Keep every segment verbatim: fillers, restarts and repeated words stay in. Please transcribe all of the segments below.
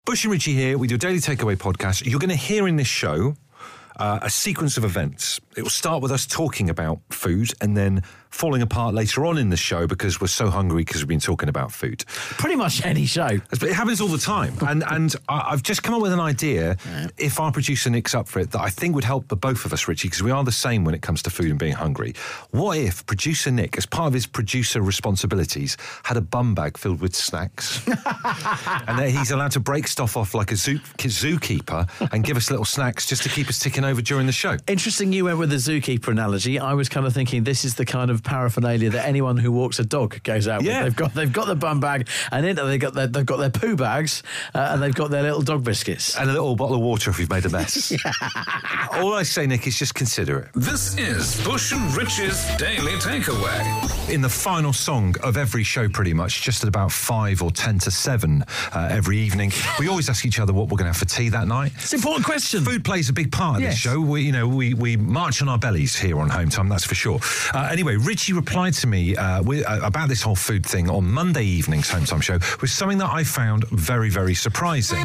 Bush and Richie here with your Daily Takeaway podcast. You're going to hear in this show uh, a sequence of events. It will start with us talking about food and then falling apart later on in the show because we're so hungry because we've been talking about food. Pretty much any show. But it happens all the time. And and I've just come up with an idea, yeah. if our producer Nick's up for it, that I think would help the both of us, Richie, because we are the same when it comes to food and being hungry. What if producer Nick, as part of his producer responsibilities, had a bum bag filled with snacks? And that he's allowed to break stuff off like a zoo, zookeeper and give us little snacks just to keep us ticking over during the show. Interesting you went with the zookeeper analogy. I was kind of thinking this is the kind of paraphernalia that anyone who walks a dog goes out yeah. with. They've got they've got the bum bag, and in it they've got their, they've got their poo bags, uh, and they've got their little dog biscuits and a little bottle of water if you've made a mess. All I say, Nick, is just consider it. This is Bush and Rich's Daily Takeaway. In the final song of every show, pretty much, just at about five or ten to seven uh, every evening, we always ask each other what we're going to have for tea that night. It's an important question. Food plays a big part of yes. this show. We, you know, we we march on our bellies here on Home Time, that's for sure. Uh, anyway, Richie replied to me uh, with, uh, about this whole food thing on Monday evening's Home Time show with something that I found very, very surprising.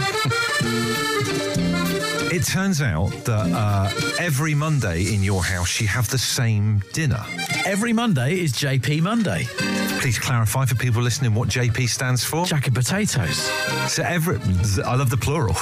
It turns out that uh, every Monday in your house you have the same dinner. Every Monday is J P Monday. Please clarify for people listening what J P stands for. Jacket potatoes. So every, I love the plural.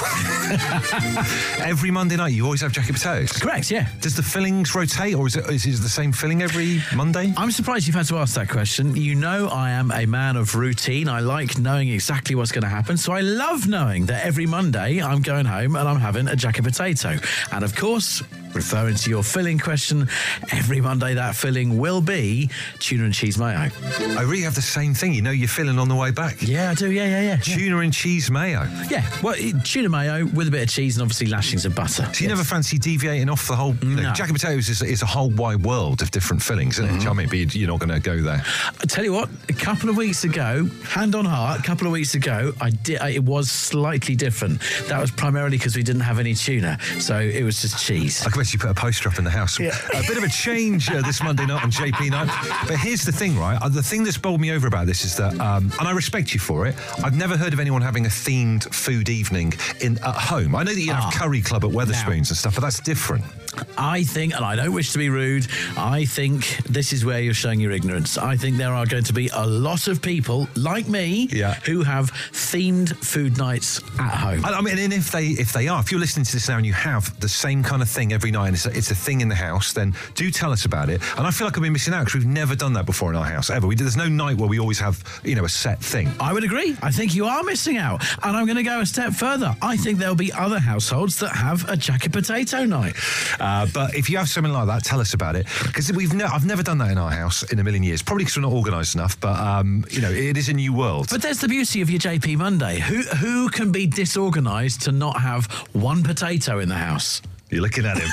Every Monday night you always have jacket potatoes? Correct, yeah. Does the fillings rotate, or is it, is it the same filling every Monday? I'm surprised you've had to ask that question. You know I am a man of routine. I like knowing exactly what's going to happen, so I love knowing that every Monday I'm going home and I'm having a jacket potato. And of course, referring to your filling question, every Monday that filling will be tuna and cheese mayo. I really have the same thing. You know you're filling on the way back. Yeah, I do. Yeah, yeah, yeah. Tuna and cheese mayo. Yeah, well, tuna mayo with a bit of cheese and obviously lashings of butter. So you yes. never fancy deviating off the whole... You know, no. Jacket potatoes is, is a whole wide world of different fillings, isn't mm-hmm. it? Do you know what I mean? But you're not going to go there. I tell you what, a couple of weeks ago, hand on heart, a couple of weeks ago, I did. I, it was slightly different. That was primarily because we didn't have any tuna, so it was just cheese. I can bet you put a poster up in the house. Yeah. A bit of a change uh, this Monday night on J P night. But here's the thing, right? Uh, the thing that's bowled me over about this is that, um, and I respect you for it, I've never heard of anyone having a themed food evening in at home. I know that you have ah, Curry Club at Wetherspoons now. And stuff, but that's different. I think, and I don't wish to be rude, I think this is where you're showing your ignorance. I think there are going to be a lot of people like me yeah. who have themed food nights at home. I, I mean, and if they if they are, if you're listening to this now and you have the same kind of thing every night and it's a, it's a thing in the house, then do tell us about it. And I feel like I've been missing out because we've never done that before in our house, ever. We, there's no night where we always have, you know, a set thing. I would agree. I think you are missing out. And I'm going to go a step further. I think there'll be other households that have a jacket potato night. Uh, but if you have something like that, tell us about it. Because we've ne- I've never done that in our house in a million years. Probably because we're not organised enough, but, um, you know, it is a new world. But there's the beauty of your J P Monday. Who, who can be disorganised to not have one potato in the house? You're looking at him.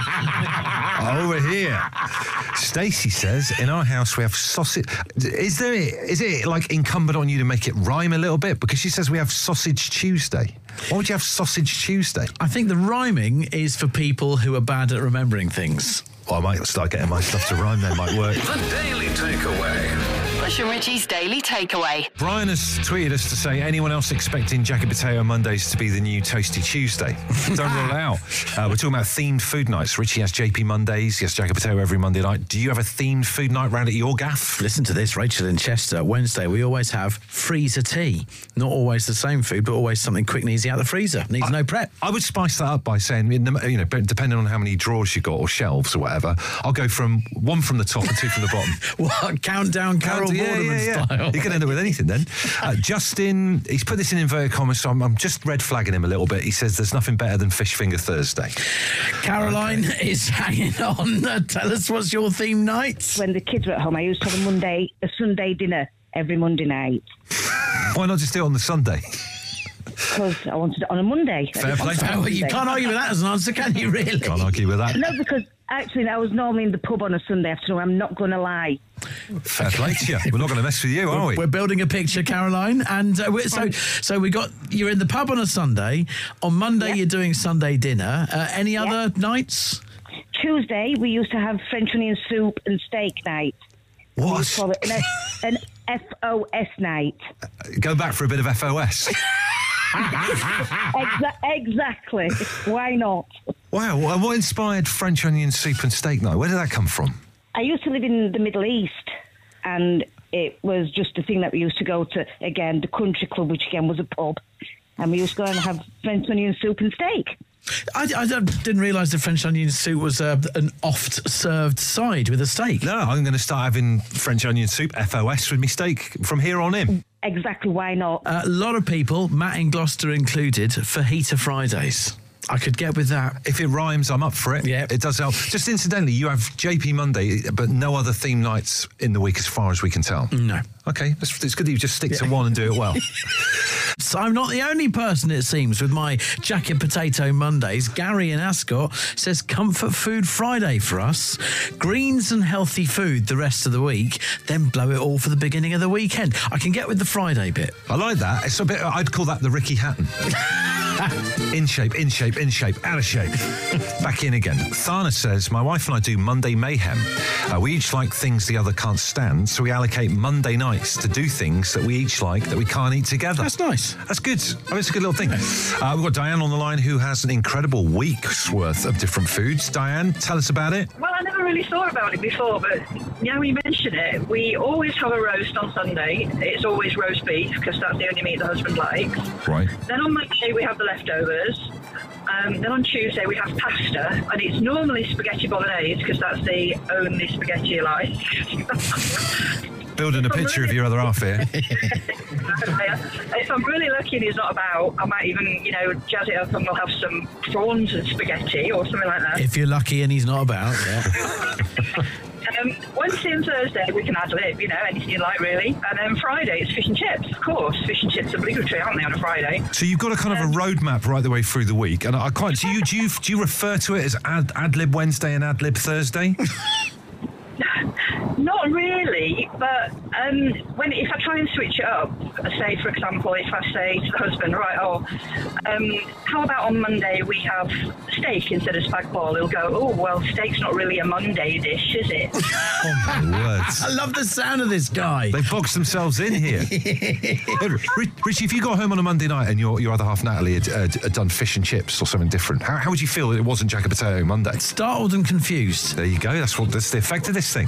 Over here. Stacey says, in our house we have sausage. Is there? Is it like incumbent on you to make it rhyme a little bit? Because she says we have Sausage Tuesday. Why would you have Sausage Tuesday? I think the rhyming is for people who are bad at remembering things. Well, I might start getting my stuff to rhyme then, might work. The Daily Takeaway. Bush and Richie's Daily Takeaway. Brian has tweeted us to say, anyone else expecting Jacket Potato Mondays to be the new Toasty Tuesday? Don't rule it out. Uh, we're talking about themed food nights. Richie has J P Mondays. He has Jacket Potato every Monday night. Do you have a themed food night round at your gaff? Listen to this, Rachel in Chester. Wednesday, we always have freezer tea. Not always the same food, but always something quick and easy out of the freezer. Needs I, no prep. I would spice that up by saying, you know, depending on how many drawers you got or shelves or whatever, I'll go from one from the top and two from the bottom. What? Countdown Carol Count, yeah, Vorderman yeah, yeah. style. You can end up with anything then. Uh, Justin, he's put this in inverted commas, so I'm, I'm just red flagging him a little bit. He says there's nothing better than Fish Finger Thursday. Caroline okay. is hanging on. Uh, tell us, what's your theme night? When the kids were at home, I used to have a Monday, a Sunday dinner every Monday night. Why not just do it on the Sunday? Because I wanted it on a Monday. Fair play. Well, you can't argue with that as an answer, can you, really? Can't argue with that. No, because actually I was normally in the pub on a Sunday afternoon. I'm not going to lie. Fair play to you. We're not going to mess with you, are we? We're building a picture, Caroline. And uh, we're, so so we got, you're in the pub on a Sunday. On Monday, yeah. You're doing Sunday dinner. Uh, any yeah. other nights? Tuesday, we used to have French onion soup and steak night. What? We call it an, an F O S night. Uh, go back for a bit of F O S. Exa- exactly. Why not? Wow, well, what inspired French onion soup and steak night? Where did that come from? I used to live in the Middle East, and it was just a thing that we used to go to, again, the country club, which again was a pub, and we used to go and have French onion soup and steak. I, I didn't realise the French onion soup was uh, an oft-served side with a steak. No, I'm going to start having French onion soup, F O S, with me steak from here on in. Exactly, why not? A lot of people, Matt in Gloucester included, fajita Fridays. I could get with that. If it rhymes, I'm up for it. Yeah. It does help. Just incidentally, you have J P Monday, but no other theme nights in the week as far as we can tell. No. Okay, it's, it's good that you just stick to one and do it well. So I'm not the only person, it seems, with my jacket potato Mondays. Gary in Ascot says comfort food Friday for us. Greens and healthy food the rest of the week, then blow it all for the beginning of the weekend. I can get with the Friday bit. I like that. It's a bit. I'd call that the Ricky Hatton. In shape, in shape, in shape, out of shape. Back in again. Thana says, my wife and I do Monday mayhem. Uh, we each like things the other can't stand, so we allocate Monday nights to do things that we each like that we can't eat together. That's nice. That's good. I mean, it's a good little thing. Uh, we've got Diane on the line who has an incredible week's worth of different foods. Diane, tell us about it. Well, I never really thought about it before, but now you mention it, we always have a roast on Sunday. It's always roast beef, because that's the only meat the husband likes. Right. Then on Monday we have the leftovers. Um, then on Tuesday we have pasta, and it's normally spaghetti bolognese, because that's the only spaghetti you like. Building a picture of your other half here. If I'm really lucky and he's not about, I might even, you know, jazz it up and we'll have some prawns and spaghetti or something like that. If you're lucky and he's not about, yeah. Um, Wednesday and Thursday we can ad lib, you know, anything you like really. And then Friday it's fish and chips, of course. Fish and chips are obligatory, aren't they, on a Friday? So you've got a kind of a roadmap right the way through the week, and I quite. Do you do you do you refer to it as ad, ad lib Wednesday and ad lib Thursday? Not really, but um, when if I try and switch it up, say for example, if I say to the husband, right, oh, um, how about on Monday we have steak instead of spag bol? He'll go, oh, well, steak's not really a Monday dish, is it? Oh my words! I love the sound of this guy. They boxed themselves in here. Richie, if you got home on a Monday night and your, your other half, Natalie, had, uh, had done fish and chips or something different, how, how would you feel that it wasn't Jack and Potato Monday? Startled and confused. There you go. That's what that's the effect of this thing.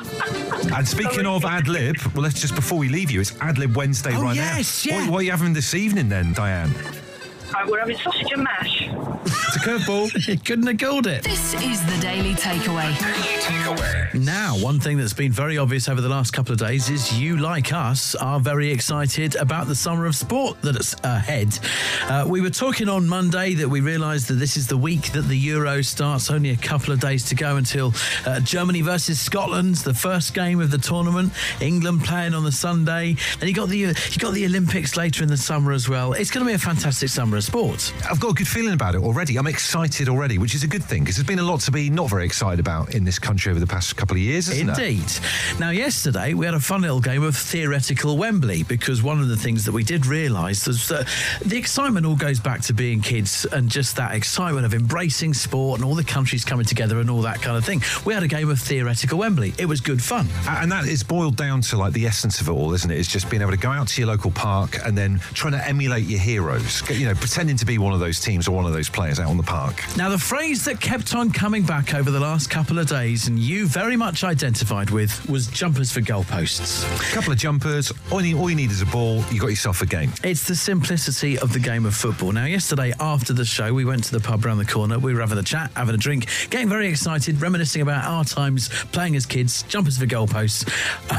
And speaking of ad lib, well, let's just before we leave you, it's ad lib Wednesday Oh, right yes, now. yeah. What, what are you having this evening then, Diane? Right, we're having sausage and mash. It's a curveball. You couldn't have called it. This is the Daily Takeaway. Daily Takeaway. Now, one thing that's been very obvious over the last couple of days is you, like us, are very excited about the summer of sport that's ahead. Uh, we were talking on Monday that we realised that this is the week that the Euro starts, only a couple of days to go until uh, Germany versus Scotland, the first game of the tournament. England playing on the Sunday. Then you got the uh, you got the Olympics later in the summer as well. It's going to be a fantastic summer of sport. I've got a good feeling about it already. I'm excited already, which is a good thing, because there's been a lot to be not very excited about in this country over the past couple of years, isn't there? Indeed. Now, yesterday we had a fun little game of theoretical Wembley, because one of the things that we did realise was that the excitement all goes back to being kids and just that excitement of embracing sport and all the countries coming together and all that kind of thing. We had a game of theoretical Wembley. It was good fun. And that is boiled down to like the essence of it all, isn't it? It's just being able to go out to your local park and then trying to emulate your heroes. You know, pretending to be one of those teams or one of those players out on the park. Now, the phrase that kept on coming back over the last couple of days, and you very much identified with, was jumpers for goalposts. A couple of jumpers, all you, need, all you need is a ball, you got yourself a game. It's the simplicity of the game of football. Now, yesterday after the show, we went to the pub around the corner. We were having a chat, having a drink, getting very excited, reminiscing about our times playing as kids, jumpers for goalposts.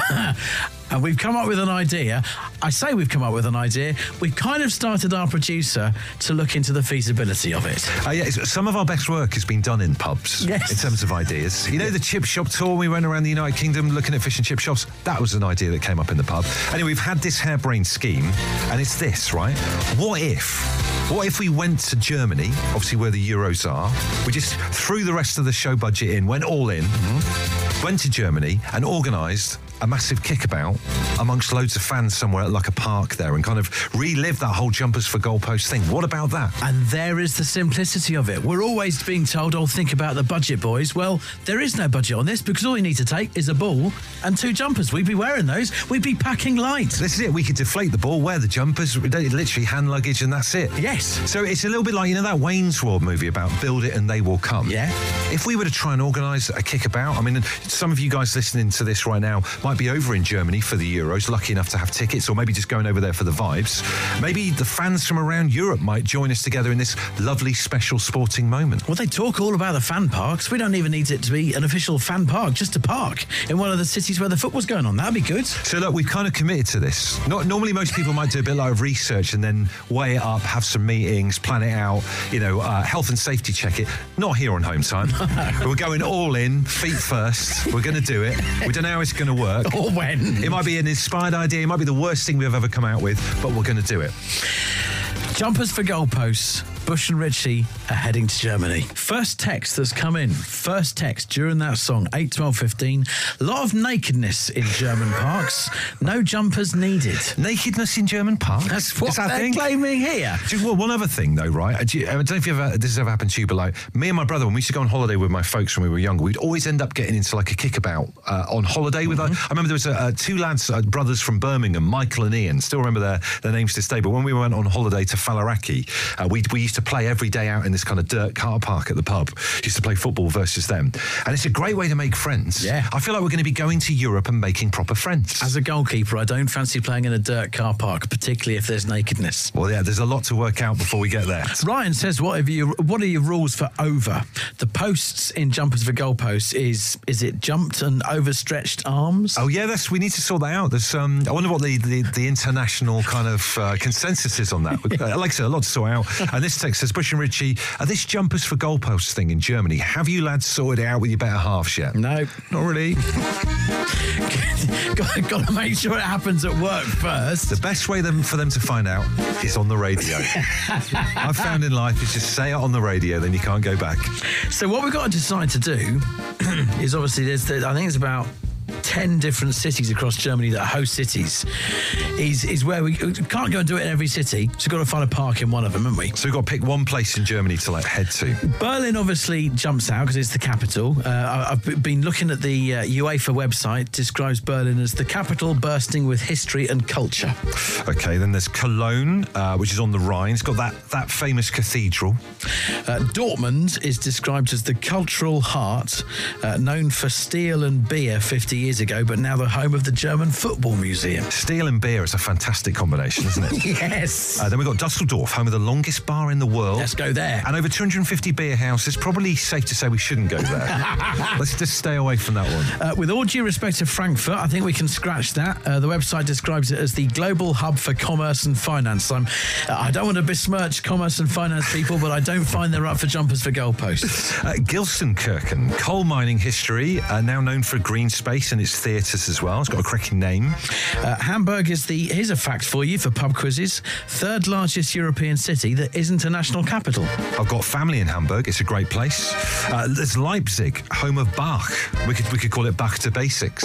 And we've come up with an idea. I say we've come up with an idea. We've kind of started our producer to look into the feasibility of it. Uh, yeah, some of our best work has been done in pubs, yes, in terms of ideas. You know, the chip shop tour, we went around the United Kingdom looking at fish and chip shops? That was an idea that came up in the pub. Anyway, we've had this harebrained scheme, and it's this, right? What if... What if we went to Germany, obviously where the Euros are, we just threw the rest of the show budget in, went all in, mm-hmm. went to Germany and organised a massive kickabout amongst loads of fans somewhere at like a park there and kind of relive that whole Jumpers for Goalposts thing. What about that? And there is the simplicity of it. We're always being told, oh, think about the budget, boys. Well, there is no budget on this because all you need to take is a ball and two jumpers. We'd be wearing those. We'd be packing light. This is it. We could deflate the ball, wear the jumpers, literally hand luggage, and that's it. Yes. So it's a little bit like, you know, that Wayne's World movie about build it and they will come. Yeah. If we were to try and organise a kickabout, I mean, some of you guys listening to this right now might be over in Germany for the Euros, lucky enough to have tickets, or maybe just going over there for the vibes. Maybe the fans from around Europe might join us together in this lovely, special sporting moment. Well, they talk all about the fan parks. We don't even need it to be an official fan park, just a park in one of the cities where the football's going on. That'd be good. So, look, we've kind of committed to this. Not normally, most people might do a bit like of research and then weigh it up, have some meetings, plan it out, you know, uh, health and safety check it. Not here on Home Time. We're going all in, feet first. We're going to do it. We don't know how it's going to work. Or when. It might be an inspired idea. It might be the worst thing we've ever come out with, but we're going to do it. Jumpers for Goalposts. Bush and Richie are heading to Germany. First text that's come in. First text during that song, eight twelve fifteen. A lot of nakedness in German parks. No jumpers needed. Nakedness in German parks? That's what Is that they're thing? claiming here. Do you- well, one other thing, though, right? Do you, I don't know if you've ever, this has ever happened to you, but like me and my brother, when we used to go on holiday with my folks when we were younger, we'd always end up getting into like a kickabout uh, on holiday with. Mm-hmm. Like, I remember there was a, uh, two lads, uh, brothers from Birmingham, Michael and Ian. Still remember their, their names to this day. But when we went on holiday to Faliraki, uh, we we used to play every day out in this kind of dirt car park at the pub. Used to play football versus them, and it's a great way to make friends. Yeah, I feel like we're going to be going to Europe and making proper friends. As a goalkeeper, I don't fancy playing in a dirt car park, particularly if there's nakedness. Well, yeah, there's a lot to work out before we get there. Ryan says, what, have you, what are your rules for over? The posts in Jumpers for Goalposts is, is it jumped and overstretched arms? Oh, yeah, that's, we need to sort that out. There's, um, I wonder what the, the, the international kind of uh, consensus is on that. uh, like I said, a lot to sort out. And this text says, Bush and Richie, are this Jumpers for Goalposts thing in Germany, have you lads sorted it out with your better halves yet? No. Not really. got, got to make sure it happens at work first. The best way them, for them to find out is on the radio. I've found in life is just say it on the radio, then you can't go back. So what we've got to decide to do is obviously there's, there, I think it's about ten different cities across Germany that are host cities, is is where we can't go and do it in every city, so we've got to find a park in one of them, haven't we? So we've got to pick one place in Germany to like head to. Berlin obviously jumps out because it's the capital. Uh, I've been looking at the uh, UEFA website, describes Berlin as the capital bursting with history and culture. Okay, then there's Cologne, uh, which is on the Rhine. It's got that, that famous cathedral. Uh, Dortmund is described as the cultural heart, uh, known for steel and beer fifty years ago, but now the home of the German Football Museum. Steel and beer is a fantastic combination, isn't it? Yes. Uh, then we've got Dusseldorf, home of the longest bar in the world. Let's go there. And over two hundred fifty beer houses. Probably safe to say we shouldn't go there. Let's just stay away from that one. Uh, with all due respect to Frankfurt, I think we can scratch that. Uh, the website describes it as the global hub for commerce and finance. I'm, uh, I don't want to besmirch commerce and finance people, but I don't find they're up for Jumpers for Goalposts. Uh, Gelsenkirchen, coal mining history, uh, now known for green space and its theatres as well. It's got a cracking name. Uh, Hamburg is the, here's a fact for you for pub quizzes, third largest European city that isn't a national capital. I've got family in Hamburg. It's a great place. Uh, there's Leipzig, home of Bach. We could we could call it Bach to Basics.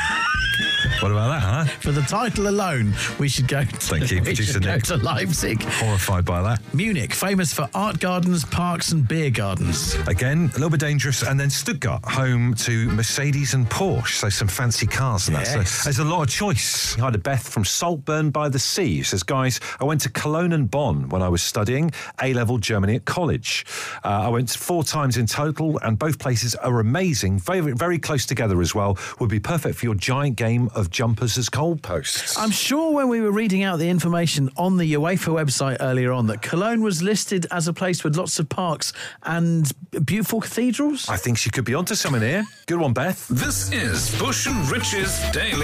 What about that, huh? For the title alone, we should go to, Thank you, we producer should go Nick. to Leipzig. Horrified by that. Munich, famous for art gardens, parks and beer gardens. Again, a little bit dangerous. And then Stuttgart, home to Mercedes and Porsche, so some fancy cars and that. Yes. So there's a lot of choice. Hi to Beth from Saltburn by the Sea. Says, guys, I went to Cologne and Bonn when I was studying A-level Germany at college. Uh, I went four times in total, and both places are amazing. Very, very close together as well. Would be perfect for your giant game of jumpers as goalposts. I'm sure when we were reading out the information on the UEFA website earlier on that Cologne was listed as a place with lots of parks and beautiful cathedrals. I think she could be onto something here. Good one, Beth. This is Bush and Rich's Daily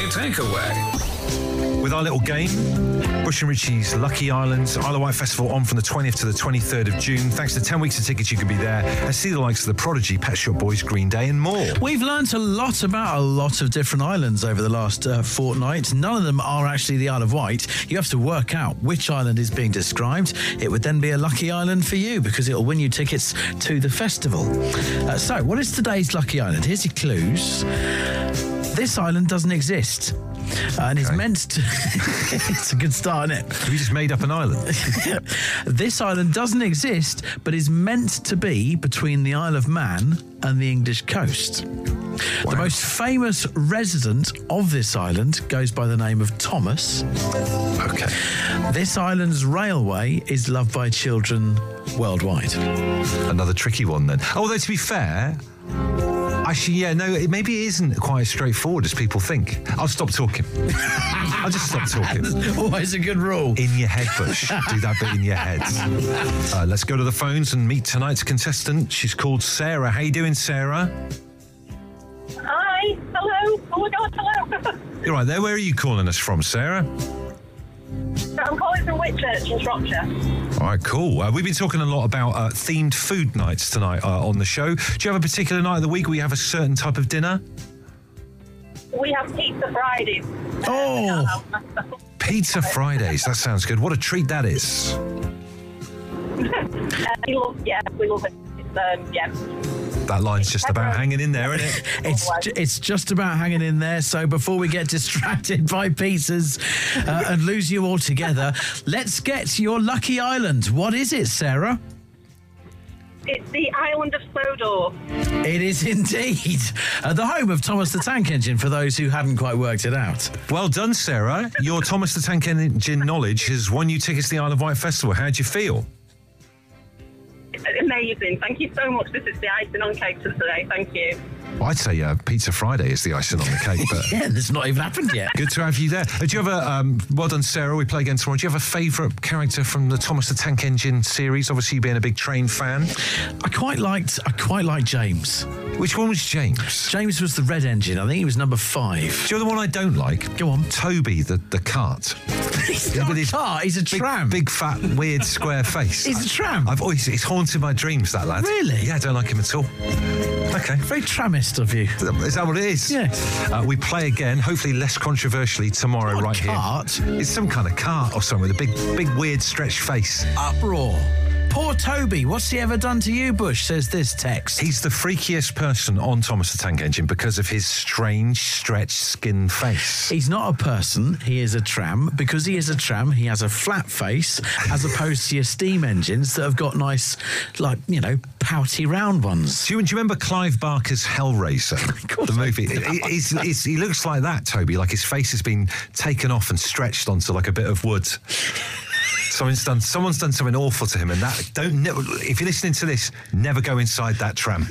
Takeaway. With our little game, Bush and Richie's Lucky Islands, Isle of Wight Festival on from the twentieth to the twenty-third of June. Thanks to ten weeks of tickets, you can be there and see the likes of the Prodigy, Pet Shop Boys, Green Day and more. We've learnt a lot about a lot of different islands over the last uh, fortnight. None of them are actually the Isle of Wight. You have to work out which island is being described. It would then be a lucky island for you because it'll win you tickets to the festival. Uh, so, what is today's lucky island? Here's your clues. This island doesn't exist. Uh, and is Okay. meant to... It's a good start, isn't it? Have you just made up an island? This island doesn't exist, but is meant to be between the Isle of Man and the English coast. The Wow. most famous resident of this island goes by the name of Thomas. Okay. This island's railway is loved by children worldwide. Another tricky one then. Although, to be fair, actually, yeah, no, it, maybe it isn't quite as straightforward as people think. I'll stop talking. I'll just stop talking. Always a good rule. In your head, Bush. Do that bit in your head. Uh, let's go to the phones and meet tonight's contestant. She's called Sarah. How you doing, Sarah? Hi, hello. Oh my God, hello. You're right there. Where are you calling us from, Sarah? I'm calling from Whitchurch in Shropshire. All right, cool. Uh, we've been talking a lot about uh, themed food nights tonight uh, on the show. Do you have a particular night of the week where you have a certain type of dinner? We have Pizza Fridays. Oh, Pizza Fridays. That sounds good. What a treat that is. Uh, we love, yeah, we love it. It's, um, yeah. That line's just about hanging in there, isn't it? it's ju- it's just about hanging in there. So before we get distracted by pizzas uh, and lose you altogether, let's get to your lucky island. What is it, Sarah? It's the island of Sodor. It is indeed uh, the home of Thomas the Tank Engine, for those who hadn't quite worked it out. Well done, Sarah. Your Thomas the Tank Engine knowledge has won you tickets to the Isle of Wight Festival. How do you feel? Amazing. Thank you so much. This is the icing on cake for today. Thank you. Well, I'd say uh, Pizza Friday is the icing on the cake, but Yeah, that's not even happened yet. good to have you there. Uh, do you have a, um, well done, Sarah, we play again tomorrow. Do you have a favourite character from the Thomas the Tank Engine series? Obviously, you being a big train fan. I quite liked I quite liked James. Which one was James? James was the red engine. I think he was number five. Do you know the one I don't like? Go on. Toby, the, the cart. He's Yeah, not but a he's car. He's a Big, tram. big, fat, weird, square face. He's a tram. I've always, it's haunted my dreams, that lad. Really? Yeah, I don't like him at all. Okay. Very tramist of you. Is that what it is? Yeah. Uh, we play again, hopefully less controversially tomorrow, Not a right cart. here. It's some kind of cart or something with a big, big, weird, stretched face. Uproar. Poor Toby. What's he ever done to you, Bush? Says this text. He's the freakiest person on Thomas the Tank Engine because of his strange, stretched skin face. He's not a person, he is a tram. Because he is a tram, he has a flat face, as opposed to your steam engines that have got nice, like, you know, pouty round ones. Do you, do you remember Clive Barker's Hellraiser? course The movie. He, he's, he's, he looks like that, Toby, like his face has been taken off and stretched onto like a bit of wood. Someone's done, someone's done something awful to him, and that don't. Ne- if you're listening to this, never go inside that tram.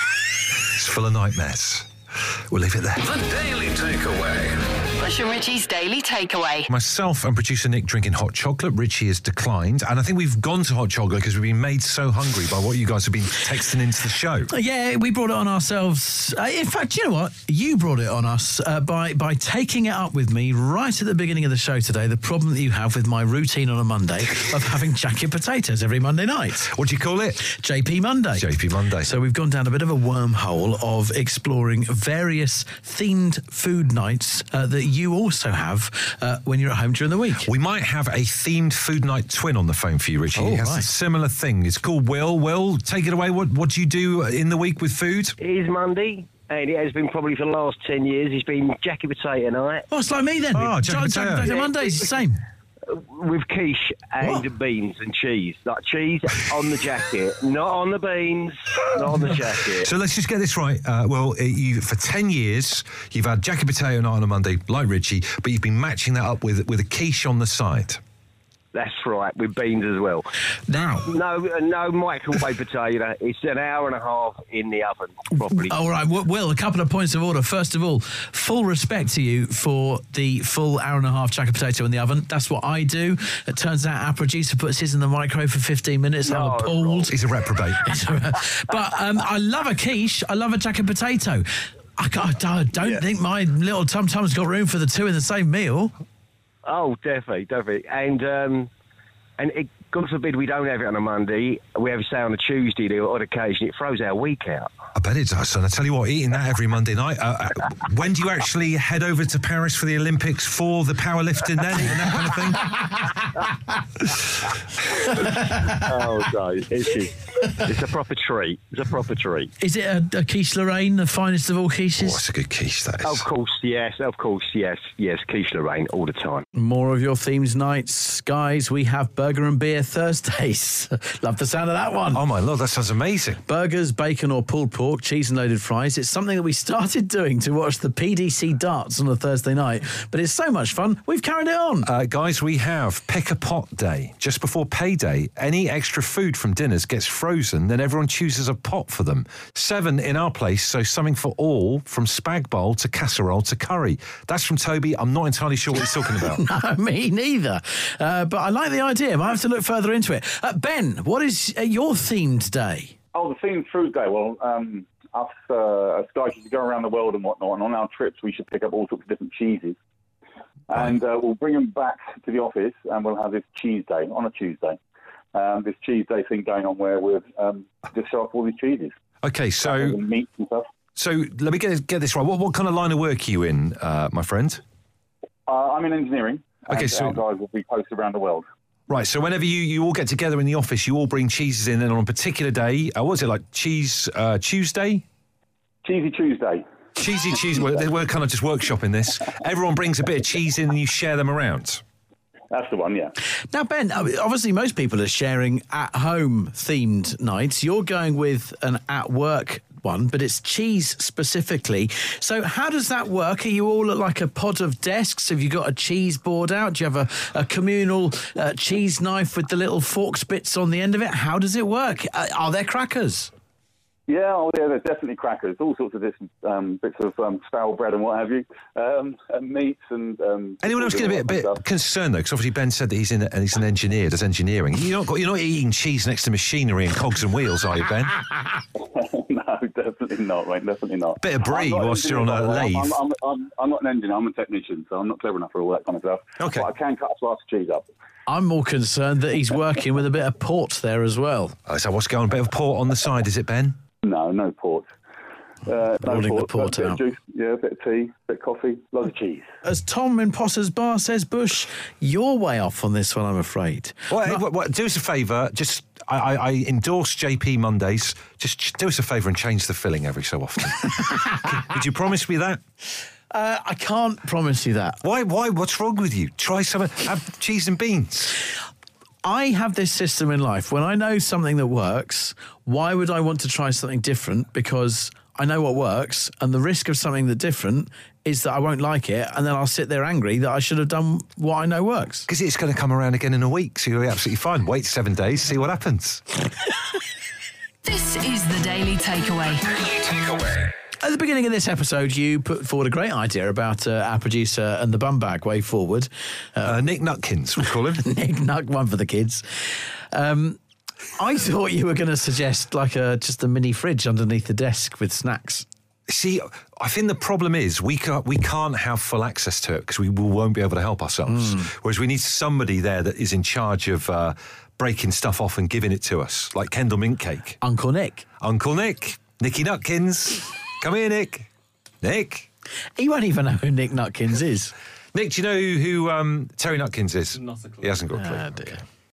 It's full of nightmares. We'll leave it there. The Daily Takeaway. Bush and Richie's Daily Takeaway. Myself and producer Nick drinking hot chocolate. Richie has declined, and I think we've gone to hot chocolate because we've been made so hungry by what you guys have been texting into the show. Uh, Yeah, we brought it on ourselves. Uh, in fact, you know what? You brought it on us uh, by by taking it up with me right at the beginning of the show today, the problem that you have with my routine on a Monday of having jacket potatoes every Monday night. What do you call it? J P Monday. J P Monday. So we've gone down a bit of a wormhole of exploring various themed food nights uh, that you also have uh, when you're at home during the week. We might have a themed food night twin on the phone for you, Richie. Oh, he has a right. similar thing. It's called Will. Will, take it away. What What do you do in the week with food? It is Monday, and it has been probably for the last ten years. It's been jacket potato night Oh, it's like me then. Oh, jacket Jack- potato. Potato Mondays, the same. with quiche and What? beans and cheese. Like cheese on the jacket, not on the beans, not on the jacket. So let's just get this right. Uh, well, uh, you for ten years, you've had jacket potato night on a Monday, like Richie, but you've been matching that up with with a quiche on the side. That's right, with beans as well. Now, No, no microwave potato. It's an hour and a half in the oven properly. all right, Wi- Will, a couple of points of order. First of all, full respect to you for the full hour and a half jacket potato in the oven. That's what I do. It turns out our producer puts his in the microwave for fifteen minutes. I'm No, appalled. He's a reprobate. But um, I love a quiche. I love a jacket potato. I, can't- I don't Yeah. think my little tum-tum's got room for the two in the same meal. Oh, definitely, definitely. And um, and it, God forbid we don't have it on a Monday, we have it, say, on a Tuesday, the odd occasion, it throws our week out. I bet it does, son. I tell you what, eating that every Monday night. Uh, uh, when do you actually head over to Paris for the Olympics for the powerlifting then, and that kind of thing? Oh, God, it's, it's, it's a proper treat. It's a proper treat. Is it a, a quiche Lorraine, the finest of all quiches? Oh, it's a good quiche, that is. Of course, yes, of course, yes, yes, quiche Lorraine all the time. More of your themed nights, guys. We have Burger and Beer Thursdays. Love the sound of that one. Oh, my Lord, that sounds amazing. Burgers, bacon or pulled pork, cheese and loaded fries. It's something that we started doing to watch the P D C darts on a Thursday night, but it's so much fun, we've carried it on. Uh, guys, we have Pick a Pot Day. Just before payday, any extra food from dinners gets frozen, then everyone chooses a pot for them. Seven in our place, so something for all, from spag bowl to casserole to curry. That's from Toby. I'm not entirely sure what he's talking about. No, me neither. Uh, but I like the idea. I have to look further into it. Uh, Ben, what is uh, your themed day? Oh, the themed food day. Well, um, us uh, as guys used to go around the world and whatnot, and on our trips we should pick up all sorts of different cheeses. And uh, we'll bring them back to the office and we'll have this cheese day on a Tuesday. Um, this cheese day thing going on where we'll um, just show off all these cheeses. Okay, so... meats and stuff. So let me get, get this right. What, what kind of line of work are you in, uh, my friend? Uh, I'm in engineering. Okay, and so... our guys will be posted around the world. Right, so whenever you, you all get together in the office, you all bring cheeses in, and on a particular day, uh, what was it, like Cheese uh, Tuesday? Cheesy Tuesday. Cheesy Tuesday. We're, we're kind of just workshopping this. Everyone brings a bit of cheese in and you share them around. That's the one, yeah. Now, Ben, obviously most people are sharing at-home themed nights. You're going with an at-work one, but it's cheese specifically. So how does that work? Are you all at like a pod of desks? Have you got a cheese board out? Do you have a, a communal uh, cheese knife with the little forks bits on the end of it? How does it work? Uh, are there crackers? Yeah, oh yeah, there's definitely crackers, all sorts of different um, bits of um, stale bread and what have you, um, and meats and... Um, Anyone else get a bit, bit concerned, though? Because obviously Ben said that he's, in, and he's an engineer, does engineering. You're not, you're not eating cheese next to machinery and cogs and wheels, are you, Ben? No, definitely not, mate, definitely not. Bit of brie whilst you're on a lathe. I'm, I'm, I'm, I'm not an engineer, I'm a technician, so I'm not clever enough for all that kind of stuff. Okay. But I can cut a slice of cheese up. I'm more concerned that he's working with a bit of port there as well. Oh, so what's going on? A bit of port on the side, is it, Ben? No, no port. Uh, no Rolling port, the port a bit out. Of juice, yeah, a bit of tea, a bit of coffee, loads of cheese. As Tom in Potter's Bar says, Bush, you're way off on this one, I'm afraid. Well, Not- hey, what, what, do us a favour, just... I, I, I endorse J P Mondays. Just ch- do us a favour and change the filling every so often. Would you promise me that? Uh, I can't promise you that. Why? Why? What's wrong with you? Try some. Have cheese and beans. I have this system in life. When I know something that works, why would I want to try something different? Because I know what works, and the risk of something that's different is that I won't like it, and then I'll sit there angry that I should have done what I know works. Because it's going to come around again in a week, so you'll be absolutely fine. Wait seven days, see what happens. This is the Daily Takeaway. Daily Takeaway. At the beginning of this episode, you put forward a great idea about uh, our producer and the bum bag way forward. Uh, Nick Nutkins, we call him. Nick Nuck, one for the kids. Um, I thought you were going to suggest like a just a mini fridge underneath the desk with snacks. See, I think the problem is we can't, we can't have full access to it because we won't be able to help ourselves. Mm. Whereas we need somebody there that is in charge of uh, breaking stuff off and giving it to us, like Kendall Mint Cake. Uncle Nick. Uncle Nick. Nicky Nutkins. Come here, Nick. Nick. He won't even know who Nick Nutkins is. Nick, do you know who, who um, Terry Nutkins is? Not a clue. He hasn't got a clue. Ah, dear. Okay.